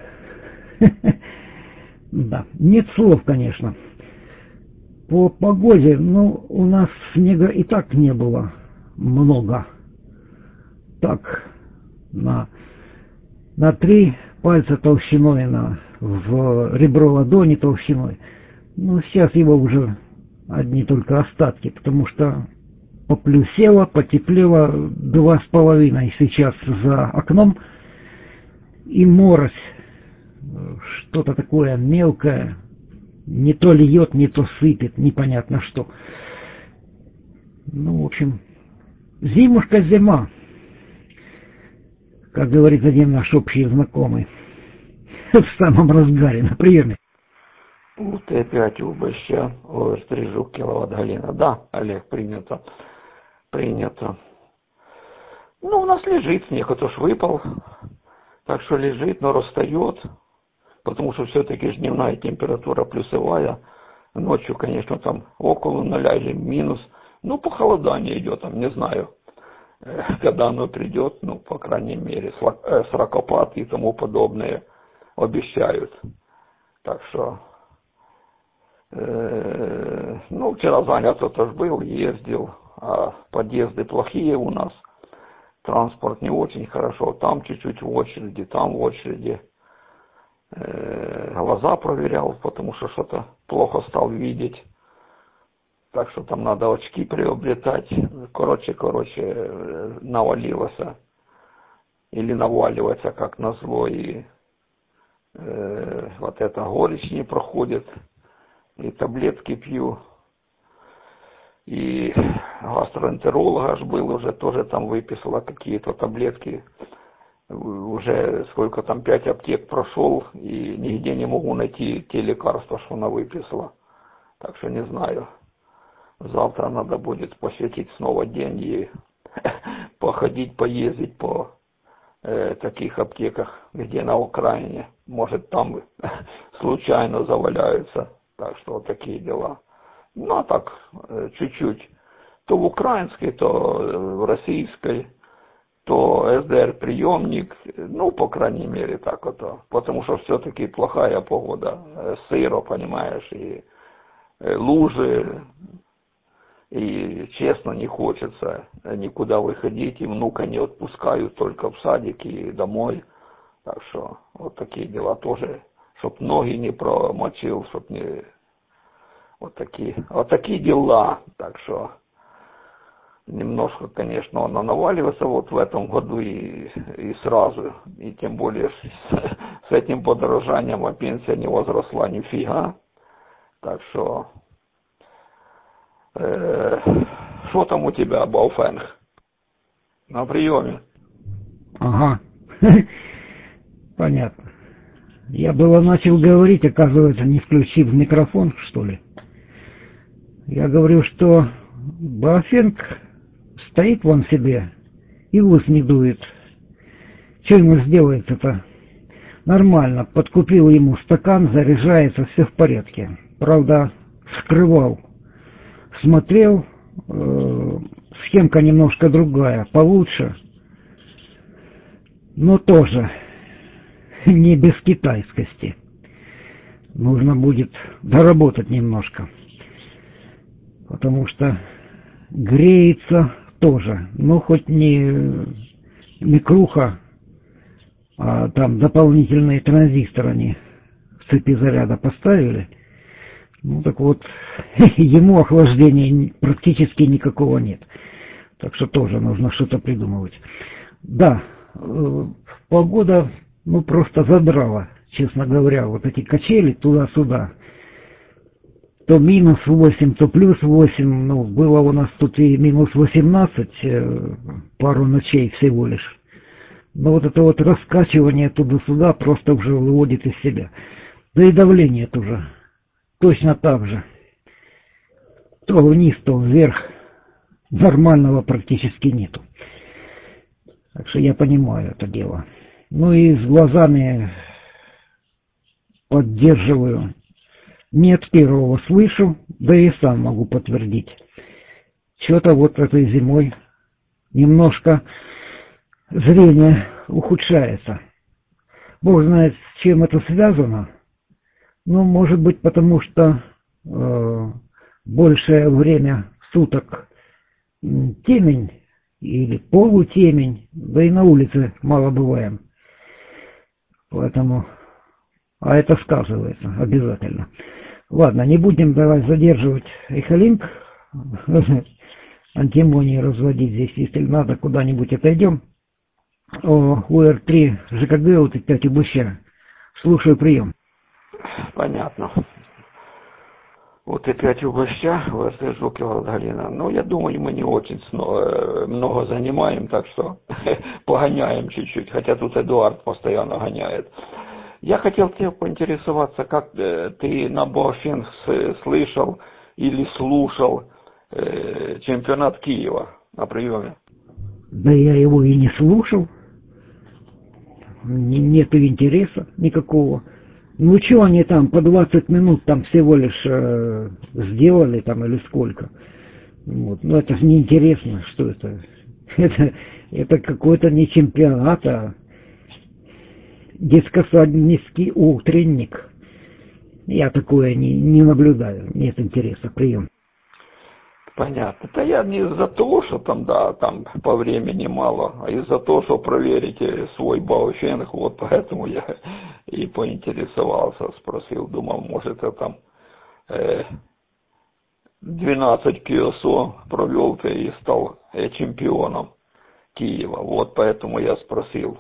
Да. Нет слов, конечно. По погоде, ну, у нас снега и так не было много. Так, на, на три пальца толщиной, на, в ребро ладони толщиной. Ну, сейчас его уже одни только остатки, потому что поплюсело, потеплело два с половиной сейчас за окном. И морось, что-то такое мелкое, не то льет, не то сыпет, непонятно что. Ну, в общем, зимушка, зима, как говорит один наш общий знакомый, в самом разгаре, на приеме. У Т пять УБЩ, О Р три Жук-Киловат Галина. Да, Олег, принято. Принято. Ну, у нас лежит снег, а то ж выпал. Так что лежит, но растает. Потому что все-таки же дневная температура плюсовая. Ночью, конечно, там около нуля или минус. Ну, похолодание идет, там, не знаю, когда оно придет. Ну, по крайней мере, сракопад и тому подобное обещают. Так что, э, ну, вчера занято тоже был, ездил. А подъезды плохие у нас. Транспорт не очень хорошо. Там чуть-чуть в очереди, там в очереди. Э, глаза проверял, потому что что-то плохо стал видеть. Так что там надо очки приобретать. Короче, короче, навалилось. Или наваливается, как назло. И э, вот эта горечь не проходит. И таблетки пью. И гастроэнтеролог аж был, уже тоже там выписала какие-то таблетки. Уже сколько там, пять аптек прошел, и нигде не могу найти те лекарства, что она выписала. Так что не знаю. Завтра надо будет посвятить снова день и походить, поездить по э, таких аптеках, где на окраине. Может, там случайно заваляются. Так что вот такие дела. Ну, а так, чуть-чуть. То в украинской, то в российской, то С Д Р приемник. Ну, по крайней мере, так вот. Потому что все-таки плохая погода. Сыро, понимаешь, и лужи. И, честно, не хочется никуда выходить. И внука не отпускают только в садик и домой. Так что вот такие дела тоже. Чтоб ноги не промочил, чтоб не... Вот такие, вот такие дела. Так что немножко, конечно, оно наваливается вот в этом году и, и сразу. И тем более с, с этим подорожанием, а пенсия не возросла нифига. Так что, э, что там у тебя, Бауфенг? На приеме? Ага. Понятно. Я было начал говорить, оказывается, не включив микрофон, что ли. Я говорю, что Баофенг стоит вон себе и в ус не дует. Что ему сделается-то? Нормально. Подкупил ему стакан, заряжается, все в порядке. Правда, вскрывал, смотрел, э, схемка немножко другая, получше, но тоже не без китайскости. Нужно будет доработать немножко, потому что греется тоже, но хоть не микруха, а там дополнительные транзисторы они в цепи заряда поставили. Ну так вот, ему охлаждения практически никакого нет. Так что тоже нужно что-то придумывать. Да, погода, ну, просто задрала, честно говоря. Вот эти качели туда-сюда. То минус восемь, то плюс восемь. Ну, было у нас тут и минус восемнадцать, пару ночей всего лишь. Но вот это вот раскачивание туда-сюда просто уже выводит из себя. Да и давление тоже точно так же. То вниз, то вверх. Нормального практически нету. Так что я понимаю это дело. Ну и с глазами поддерживаю. Не от первого слышу, да и сам могу подтвердить. Что-то вот этой зимой немножко зрение ухудшается. Бог знает, с чем это связано. Ну, может быть, потому что э, большее время суток темень или полутемень, да и на улице мало бываем. Поэтому, а это сказывается обязательно. Ладно, не будем давай задерживать Эхолинк, антимонии разводить здесь, если надо, куда-нибудь отойдем. О, У Р три ЖКГ, вот и пять УБЩ. Слушаю, прием. Понятно. Вот и пять УБЩ, ВС Жукова Галина. Ну, я думаю, мы не очень много занимаем, так что погоняем чуть-чуть. Хотя тут Эдуард постоянно гоняет. Я хотел тебя поинтересоваться, как ты на Баофенг слышал или слушал э, чемпионат Киева на приеме? Да я его и не слушал. Нету интереса никакого. Ну что они там по двадцать минут там всего лишь э, сделали там или сколько. Вот. Ну это же неинтересно, что это. Это, это какой-то не чемпионат, а детско-садистский утренник. Я такое не, не наблюдаю. Нет интереса. Прием. Понятно. Да я не из-за того, что там, да, там по времени мало, а из-за того, что проверить свой Баофенг, вот поэтому я и поинтересовался, спросил, думал, может, я там э, двенадцать КСО провел ты и стал э, чемпионом Киева. Вот поэтому я спросил.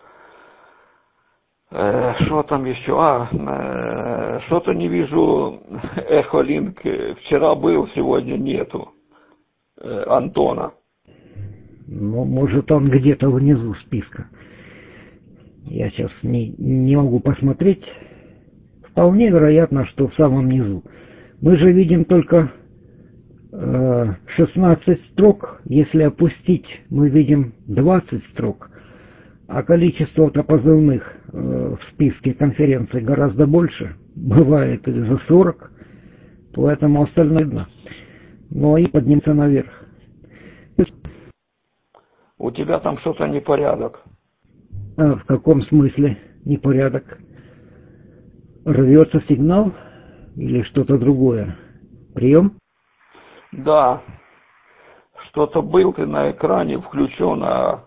Что э, там еще? А, э, что-то не вижу Эхолинк. Вчера был, сегодня нету э, Антона. Ну, может, он где-то внизу списка. Я сейчас не, не могу посмотреть. Вполне вероятно, что в самом низу. Мы же видим только э, шестнадцать строк. Если опустить, мы видим двадцать строк. А количество-то позывных э, в списке конференций гораздо больше. Бывает и за сорок. Поэтому остальное видно. Но и поднимется наверх. У тебя там что-то непорядок. А в каком смысле непорядок? Рвется сигнал или что-то другое? Прием? Да. Что-то был ты на экране включен, а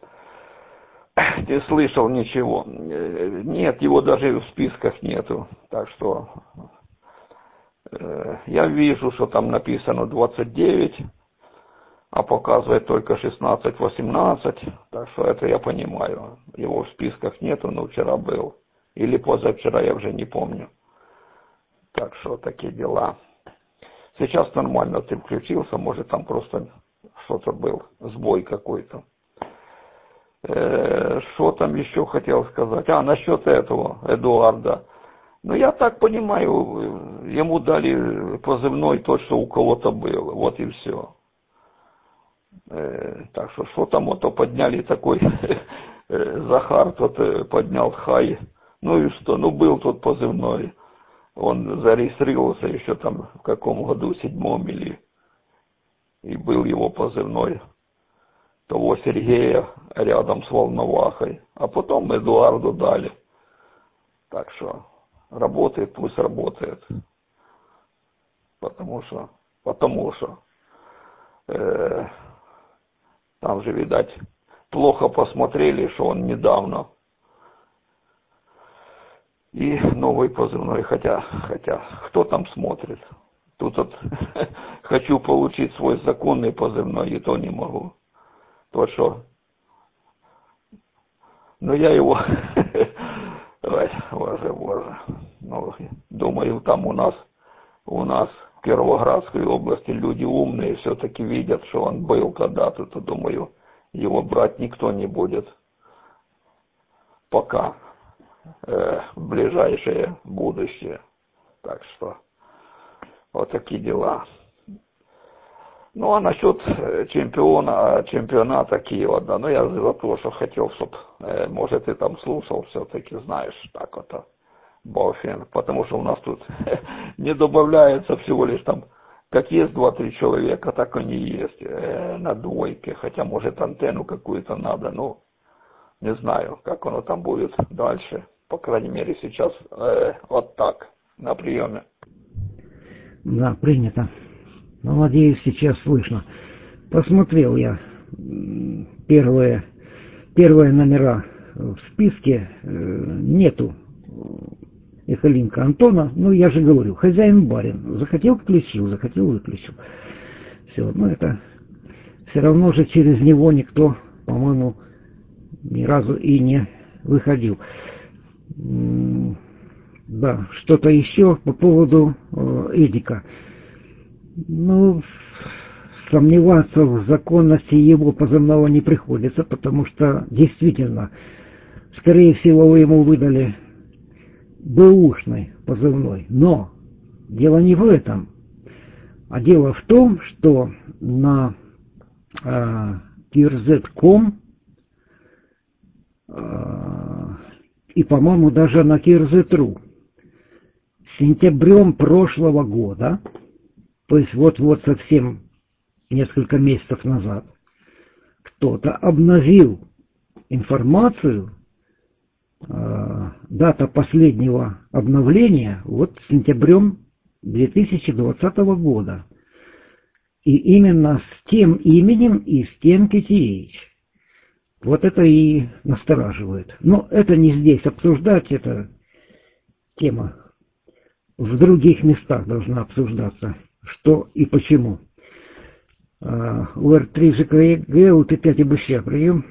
ты слышал ничего. Нет, его даже в списках нету. Так что э, я вижу, что там написано двадцать девять, а показывает только шестнадцать восемнадцать. Так что это я понимаю. Его в списках нету, но вчера был. Или позавчера, я уже не помню. Так что такие дела. Сейчас нормально ты включился, может там просто что-то был, сбой какой-то. Э, что там еще хотел сказать? А, насчет этого, Эдуарда. Ну, я так понимаю, ему дали позывной тот, что у кого-то был. Вот и все. Э, так что, что там, вот подняли такой Захар, тот поднял хай. Ну и что, ну был тот позывной. Он зарегистрировался еще там в каком году, седьмом или... И был его позывной того Сергея рядом с Волновахой. А потом Эдуарду дали. Так что работает, пусть работает. Потому что, потому что э, там же, видать, плохо посмотрели, что он недавно. И новый позывной, хотя, хотя, кто там смотрит? Тут вот хочу получить свой законный позывной, и то не могу. То что? Но я его, ой, боже, боже, ну, думаю, там у нас, у нас в Кировоградской области люди умные, все-таки видят, что он был когда-то, то думаю, его брать никто не будет. Пока. Э, в ближайшее будущее. Так что вот такие дела. Ну а насчет чемпиона, чемпионата Киева, да, ну я за то, что хотел, чтобы, э, может, ты там слушал, все-таки знаешь, так вот, Бофин, потому что у нас тут не добавляется всего лишь там, как есть два-три человека, так они есть э, на двойке, хотя может антенну какую-то надо, ну не знаю, как оно там будет дальше. По крайней мере, сейчас э, вот так, на приеме. Да, принято. Ну, надеюсь, сейчас слышно. Посмотрел я первые, первые номера в списке. Нету Эхолинка Антона. Ну, я же говорю, хозяин-барин. Захотел — включил, захотел — выключил. Все, ну это все равно же через него никто, по-моему, ни разу и не выходил. Да, что-то еще по поводу э, Эдика. Ну, сомневаться в законности его позывного не приходится, потому что действительно, скорее всего, ему выдали бэушный позывной. Но дело не в этом, а дело в том, что на э, кей эр зет точка ком э, и, по-моему, даже на кей эр зет точка ру сентябрем прошлого года, то есть вот-вот совсем несколько месяцев назад, кто-то обновил информацию, э, дата последнего обновления вот сентябрем две тысячи двадцатого года. И именно с тем именем и с тем кей ти эйч. Вот это и настораживает. Но это не здесь обсуждать, это тема в других местах должна обсуждаться, что и почему. У эр три жэ ка гэ, у тэ пять УБЩ, прием.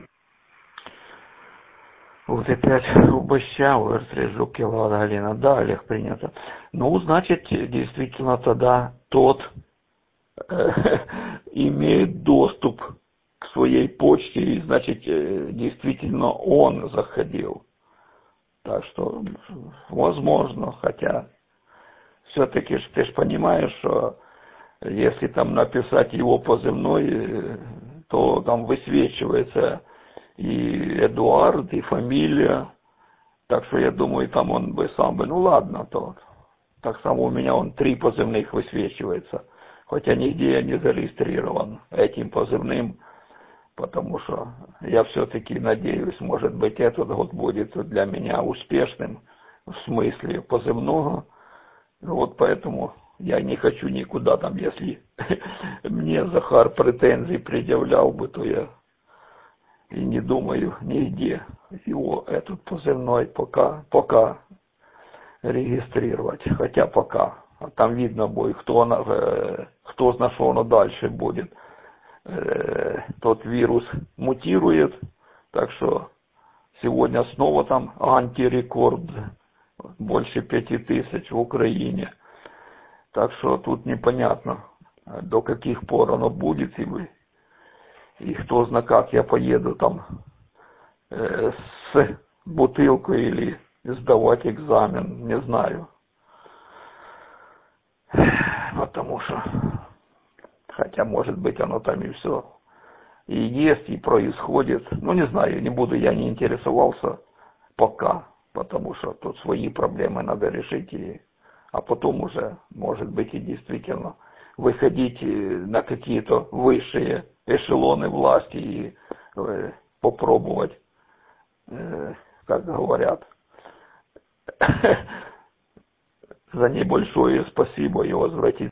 У тэ пять УБЩ, у эр три Жук, Киловатт, Галина. Да, Олег, принято. Ну, значит, действительно тогда тот э, имеет доступ к своей почте, и, значит, э, действительно он заходил. Так что, возможно, хотя все-таки ты же понимаешь, что если там написать его позывной, то там высвечивается и Эдуард, и фамилия. Так что я думаю, там он бы сам бы, ну ладно, то так само у меня он три позывных высвечивается. Хотя нигде я не зарегистрирован этим позывным, потому что я все-таки надеюсь, может быть, этот год будет для меня успешным в смысле позывного. Вот поэтому я не хочу никуда там, если мне Захар претензий предъявлял бы, то я и не думаю нигде его этот позывной пока, пока регистрировать. Хотя пока. А там видно будет, кто, кто знает, что оно дальше будет. Тот вирус мутирует, так что сегодня снова там антирекорд. Больше пяти тысяч в Украине. Так что тут непонятно, до каких пор оно будет, и, вы, и кто знает, как я поеду там э, с бутылкой или сдавать экзамен, не знаю. Потому что, хотя может быть оно там и все и есть, и происходит. Ну не знаю, не буду, я не интересовался пока, потому что тут свои проблемы надо решить, и, а потом уже, может быть, и действительно выходить на какие-то высшие эшелоны власти и э, попробовать, э, как говорят, за небольшое спасибо и возвратить